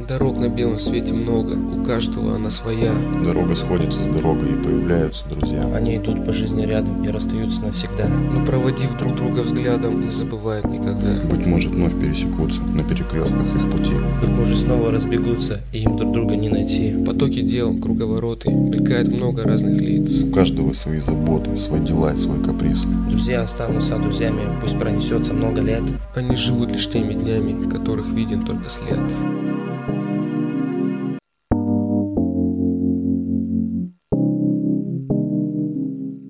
Дорог на белом свете много, у каждого она своя. Дорога сходится с дорогой, и появляются друзья. Они идут по жизни рядом и расстаются навсегда. Но проводив друг друга взглядом, не забывают никогда. Быть может, вновь пересекутся на перекрестках их пути. Быть может, снова разбегутся, и им друг друга не найти. Потоки дел, круговороты, мелькает много разных лиц. У каждого свои заботы, свои дела и свой каприз. Друзья останутся друзьями, пусть пронесется много лет. Они живут лишь теми днями, в которых виден только след.